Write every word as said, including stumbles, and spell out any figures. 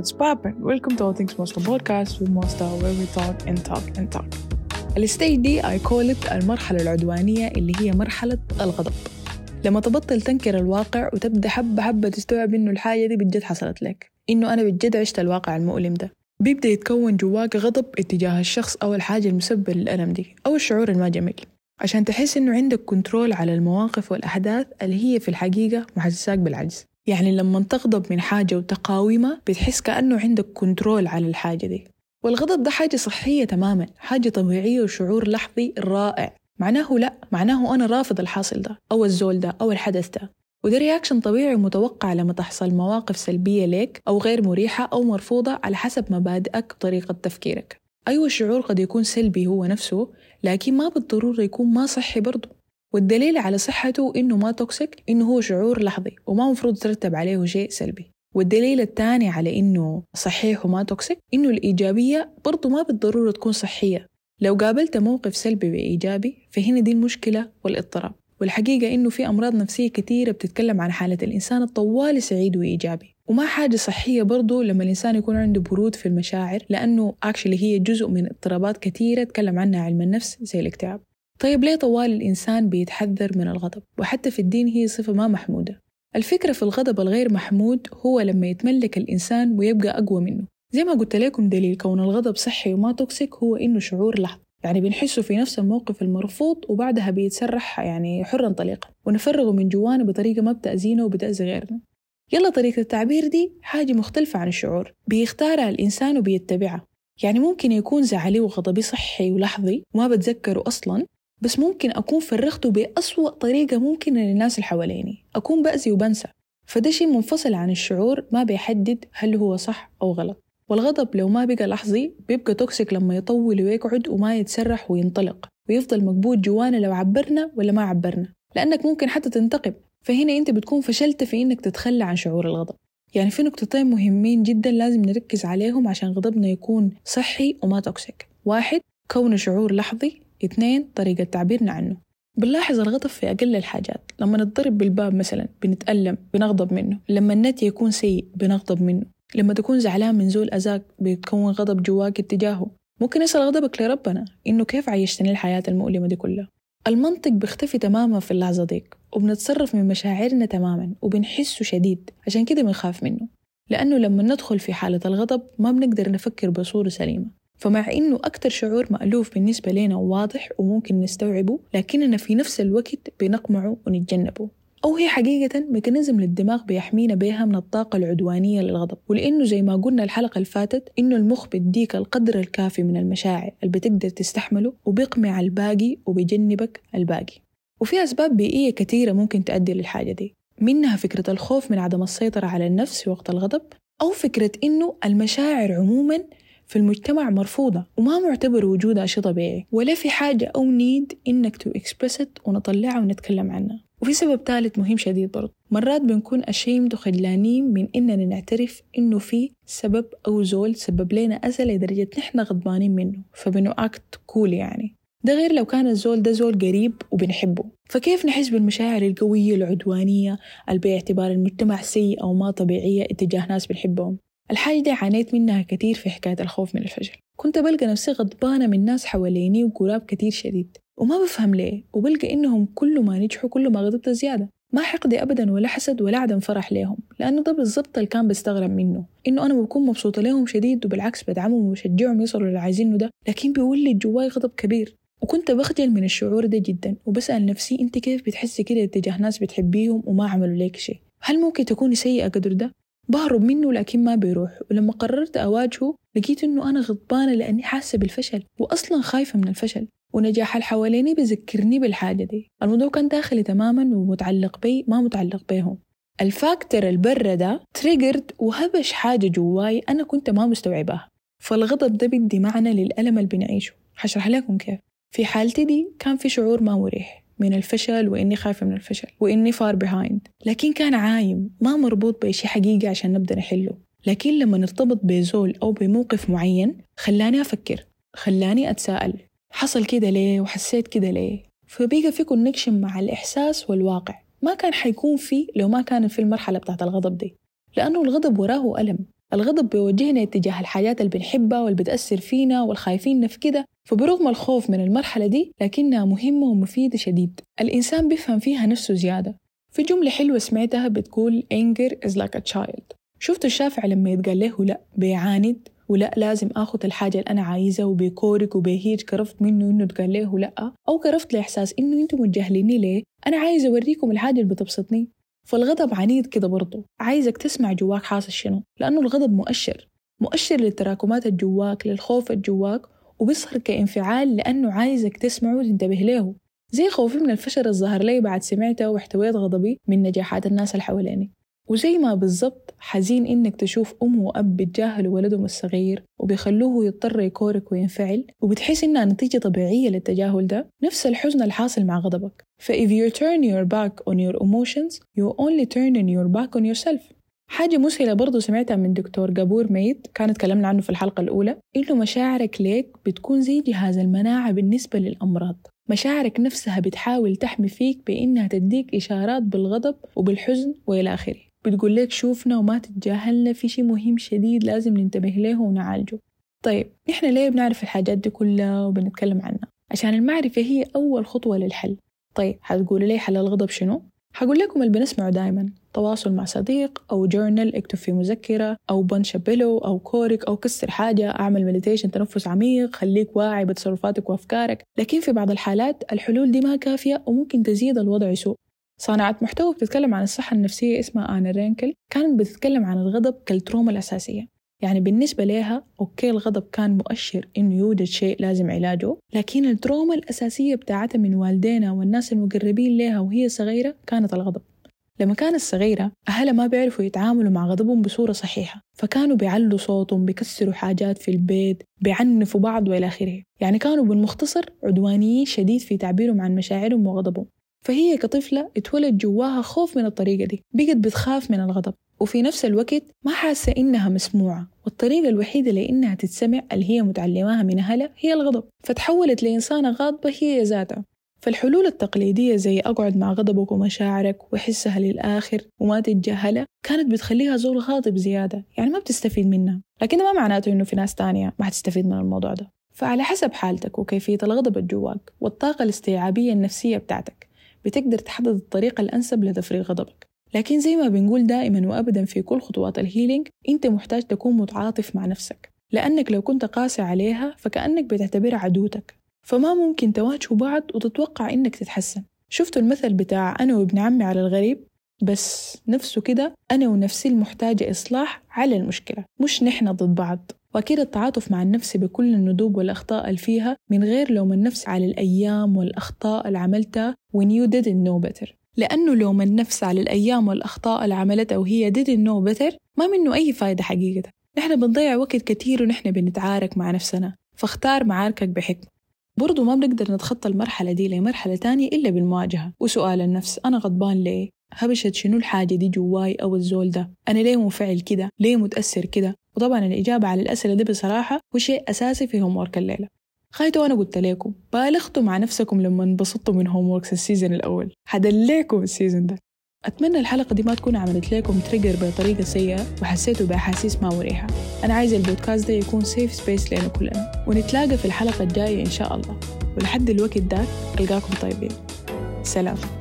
what's poppin'? Welcome to All Things Mosta podcast with Mosta where we talk and talk and talk. الستيج دي I call it المرحلة العدوانية اللي هي مرحلة الغضب. لما تبطل تنكر الواقع وتبدأ حبة حبة تستوعب إنه الحاجة دي بجد حصلت لك، إنه أنا بجد عشت الواقع المؤلم ده، بيبدأ يتكون جواك غضب اتجاه الشخص أو الحاجة المسببة للألم دي أو الشعور الما جميل، عشان تحس إنه عندك كنترول على المواقف والأحداث اللي هي في الحقيقة محسساك بالعجز. يعني لما تغضب من حاجة وتقاومها بتحس كأنه عندك كنترول على الحاجة دي. والغضب ده حاجة صحية تماماً، حاجة طبيعية وشعور لحظي رائع. معناه لا، معناه أنا رافض الحاصل ده أو الزول ده أو الحدث ده، وده رياكشن طبيعي ومتوقع لما تحصل مواقف سلبية لك أو غير مريحة أو مرفوضة على حسب مبادئك وطريقة تفكيرك. أيوة الشعور قد يكون سلبي هو نفسه، لكن ما بالضرورة يكون ما صحي برضو. والدليل على صحته إنه ما توكسيك إنه هو شعور لحظي وما مفروض ترتب عليه شيء سلبي. والدليل الثاني على إنه صحيح وما توكسيك إنه الإيجابية برضو ما بالضرورة تكون صحية. لو قابلت موقف سلبي بإيجابي فهنا دي المشكلة والاضطراب. والحقيقة إنه في أمراض نفسية كثيرة بتتكلم عن حالة الإنسان الطوال سعيد وإيجابي، وما حاجة صحية برضو لما الإنسان يكون عنده برود في المشاعر، لأنه actually هي جزء من اضطرابات كثيرة تكلم عنها علم النفس زي الاكتئاب. طيب ليه طوال الإنسان بيتحذر من الغضب؟ وحتى في الدين هي صفة ما محمودة. الفكرة في الغضب الغير محمود هو لما يتملك الإنسان ويبقى أقوى منه. زي ما قلت لكم دليل كون الغضب صحي وما توكسيك هو إنه شعور لحظي، يعني بنحسه في نفس الموقف المرفوض وبعدها بيتسرح يعني حرا طليقا ونفرغه من جوانا بطريقة ما بتأذينا وبتأذي غيرنا. يلا طريقة التعبير دي حاجة مختلفة عن الشعور بيختارها الإنسان وبيتبعها. يعني ممكن يكون زعلي وغضبي صحي ولحظي وما بتذكره أصلا، بس ممكن أكون فرغته بأسوأ طريقة ممكنة للناس اللي حواليني، أكون بأذي وبنسى. فده شيء منفصل عن الشعور ما بيحدد هل هو صح أو غلط. والغضب لو ما بقى لحظي بيبقى توكسيك لما يطول ويقعد وما يتسرح وينطلق ويفضل مقبوض جوانا لو عبرنا ولا ما عبرنا، لأنك ممكن حتى تنتقب. فهنا أنت بتكون فشلت في إنك تتخلى عن شعور الغضب. يعني في نقطتين مهمين جدا لازم نركز عليهم عشان غضبنا يكون صحي وما توكسيك. واحد، كونه شعور لحظي. اثنين، طريقة تعبيرنا عنه. بنلاحظ الغضب في أقل الحاجات، لما نضرب بالباب مثلا بنتألم بنغضب منه، لما النت يكون سيء بنغضب منه، لما تكون زعلان من زول أذاك بيتكون غضب جواك اتجاهه. ممكن يصل غضبك لربنا إنه كيف عيشتني الحياة المؤلمة دي كلها. المنطق بيختفي تماما في اللحظة ديك، وبنتصرف من مشاعرنا تماما وبنحسه شديد، عشان كده بنخاف منه. لأنه لما ندخل في حالة الغضب ما بنقدر نفكر بصورة سليمة. فمع إنه أكتر شعور مألوف بالنسبة لنا وواضح وممكن نستوعبه، لكننا في نفس الوقت بنقمعه ونتجنبه. أو هي حقيقة ميكانيزم للدماغ بيحمينا بيها من الطاقة العدوانية للغضب. ولأنه زي ما قلنا الحلقة الفاتت إنه المخ بيديك القدر الكافي من المشاعر اللي بتقدر تستحمله وبيقمع الباقي وبيجنبك الباقي. وفي أسباب بيئية كثيرة ممكن تؤدي للحاجة دي، منها فكرة الخوف من عدم السيطرة على النفس وقت الغضب، أو فكرة إنه المشاعر عموماً في المجتمع مرفوضة وما معتبر وجودها شيء طبيعي، ولا في حاجة أو نيد إنك تو إكسبرس ونطلعها ونتكلم عنها. وفي سبب ثالث مهم شديد برضو، مرات بنكون ashamed وخجلانين من إننا نعترف إنه في سبب أو زول سبب لنا أذى لدرجة نحن غضبانين منه فبنو أكت كول. يعني ده غير لو كان الزول ده زول قريب وبنحبه. فكيف نحس بالمشاعر القوية العدوانية اللي باعتبار المجتمع سيء أو ما طبيعية اتجاه ناس بنحبهم؟ الحاجة دي عانيت منها كتير في حكاية الخوف من الفشل. كنت بلقى نفسي غضبانة من ناس حواليني وقراب كتير شديد، وما بفهم ليه، وبلقى إنهم كل ما نجحوا كل ما غضبت زيادة. ما حقدي أبدا ولا حسد ولا عدم فرح ليهم، لأنه ده بالضبط اللي كان بستغرب منه، إنه أنا بكون مبسوطة لهم شديد وبالعكس بدعمهم وبشجعهم يصلوا اللي عايزينه ده، لكن بيولد جواي غضب كبير. وكنت بخجل من الشعور ده جدا وبسأل نفسي أنت كيف بتحسي كده اتجاه ناس بتحبيهم وما عملوا ليك شيء؟ هل ممكن تكوني سيئة قدر ده؟ بهرب منه لكن ما بيروح. ولما قررت أواجهه لقيت إنه أنا غضبانة لأني حاسة بالفشل وأصلا خايفة من الفشل، ونجاح الحواليني بذكرني بالحاجة دي. الموضوع كان داخلي تماما ومتعلق بي ما متعلق بيهم. الفاكتور البرة ده تريجرد وهبش حاجة جواي أنا كنت ما مستوعبها. فالغضب ده بدي معنى للألم اللي بنعيشه. هشرح لكم كيف. في حالتي دي كان في شعور ما مريح من الفشل وإني خايفة من الفشل وإني far behind، لكن كان عايم ما مربوط بشي حقيقي عشان نبدأ نحله. لكن لما نرتبط بزول أو بموقف معين خلاني أفكر، خلاني أتساءل حصل كده ليه وحسيت كده ليه. فبيقى في كونكشن مع الإحساس والواقع ما كان حيكون فيه لو ما كان في المرحلة بتاعت الغضب دي، لأنه الغضب وراه ألم الغضب بيوجهنا اتجاه الحاجات اللي بنحبها واللي بتأثر فينا والخايفين في كده. فبرغم الخوف من المرحلة دي لكنها مهمة ومفيدة شديد. الإنسان بيفهم فيها نفسه زيادة. في جملة حلوة سمعتها بتقول anger is like a child. شفت الشافع لما يتقال له لا بيعاند ولا لازم أخذ الحاجة اللي أنا عايزة وبيكورك وبيهيج، كرفت منه إنه تقال له لا، أو كرفت لإحساس إنه أنتم متجاهليني ليه؟ أنا عايزة أوريكم الحاجة اللي بتبسطني. فالغضب عنيد كده برضو، عايزك تسمع جواك حاصل شنو، لأنه الغضب مؤشر مؤشر للتراكمات الجواك، للخوف الجواك، وبيظهر كانفعال لأنه عايزك تسمعه وتنتبه له. زي خوفي من الفشل الظهر لي بعد سمعته واحتويت غضبي من نجاحات الناس اللي حواليني. وزي ما بالضبط حزين إنك تشوف أم وأب بيتجاهلوا ولدهم الصغير وبيخلوه يضطر يكورك وينفعل وبتحس إنها نتيجة طبيعية للتجاهل ده، نفس الحزن الحاصل مع غضبك. ف if you turn your back on your emotions you only turn your back on yourself. حاجة مسهلة برضو سمعتها من دكتور جابور ميت، كانت تكلمنا عنه في الحلقة الأولى، إنه مشاعرك ليك بتكون زي جهاز المناعة بالنسبة للأمراض. مشاعرك نفسها بتحاول تحمي فيك بإنها تديك إشارات بالغضب وبالحزن وإلى آخره، بتقول لك شوفنا وما تتجاهلنا، في شيء مهم شديد لازم ننتبه له ونعالجه. طيب نحن ليه بنعرف الحاجات دي كلها وبنتكلم عنها؟ عشان المعرفة هي أول خطوة للحل. طيب هتقولوا لي حل الغضب شنو؟ هقول لكم اللي بنسمعه دايما: تواصل مع صديق، أو جورنال اكتب في مذكرة، أو بنش بيلو، أو كورك، أو كسر حاجة، أعمل مديتيشن تنفس عميق، خليك واعي بتصرفاتك وأفكارك. لكن في بعض الحالات الحلول دي ما كافية وممكن تزيد الوضع يسوء. صانعة محتوى بتتكلم عن الصحة النفسية اسمها آنا رينكل كانت بتتكلم عن الغضب كالتروما الأساسية. يعني بالنسبة لها أوكي الغضب كان مؤشر إنه يوجد شيء لازم علاجه، لكن التروما الأساسية بتاعتها من والدينا والناس المقربين لها وهي صغيرة كانت الغضب. لما كانت صغيرة أهلها ما بيعرفوا يتعاملوا مع غضبهم بصورة صحيحة، فكانوا بيعلوا صوتهم، بيكسروا حاجات في البيت، بيعنفوا بعض وإلى آخره. يعني كانوا بالمختصر عدوانيين شديد في تعبيرهم عن مشاعرهم وغضبهم. فهي كطفلة اتولد جواها خوف من الطريقة دي، بقت بتخاف من الغضب، وفي نفس الوقت ما حاسة إنها مسموعة، والطريقة الوحيدة لإنها تتسمع اللي هي متعلماها من أهلها هي الغضب، فتحولت لإنسانة غاضبة هي ذاتها. فالحلول التقليدية زي أقعد مع غضبك ومشاعرك وحسها للآخر وما تتجاهلها كانت بتخليها زول غاضب زيادة، يعني ما بتستفيد منها. لكن ده ما معناته إنه في ناس تانية ما هتستفيد من الموضوع ده. فعلى حسب حالتك وكيفية الغضب الجواك والطاقة الاستيعابية النفسية بتاعتك بتقدر تحدد الطريقة الأنسب لتفريغ غضبك. لكن زي ما بنقول دائما وأبدا في كل خطوات الهيلينج، أنت محتاج تكون متعاطف مع نفسك، لأنك لو كنت قاسي عليها فكأنك بتعتبرها عدوتك، فما ممكن تواجهوا بعض وتتوقع إنك تتحسن. شفتوا المثل بتاع أنا وابن عمي على الغريب؟ بس نفسه كده، أنا ونفسي المحتاجة إصلاح على المشكلة، مش نحن ضد بعض. وأكيد التعاطف مع النفس بكل الندوب والأخطاء اللي فيها من غير لوم النفس على الأيام والأخطاء اللي عملتها when you didn't know better. لأنه لوم النفس على الأيام والأخطاء اللي عملتها وهي didn't know better ما منه أي فايدة حقيقة. نحن بنضيع وقت كتير ونحن بنتعارك مع نفسنا، فاختار معاركك بحكمة. برضو ما بنقدر نتخطى المرحلة دي لمرحلة تانية إلا بالمواجهة وسؤال النفس: أنا غضبان ليه؟ هبشت شنو الحاجة دي جواي أو الزول ده؟ أنا ليه منفعل كده؟ ليه متأثر كده؟ وطبعا الإجابة على الأسئلة دي بصراحة هو شيء أساسي في هومورك الليلة. خايتوا أنا قلت لكم بالغتوا مع نفسكم لما انبسطتوا من هوموركس السيزن الأول، حدليكم السيزن ده. أتمنى الحلقة دي ما تكون عملت لكم تريجر بطريقة سيئة وحسيتوا بأحاسيس ما مريحة. أنا عايزة البودكاست ده يكون سيف سبيس لنا كلنا، ونتلاقى في الحلقة الجاية إن شاء الله. ولحد الوقت ده ألقاكم طيبين. سلام.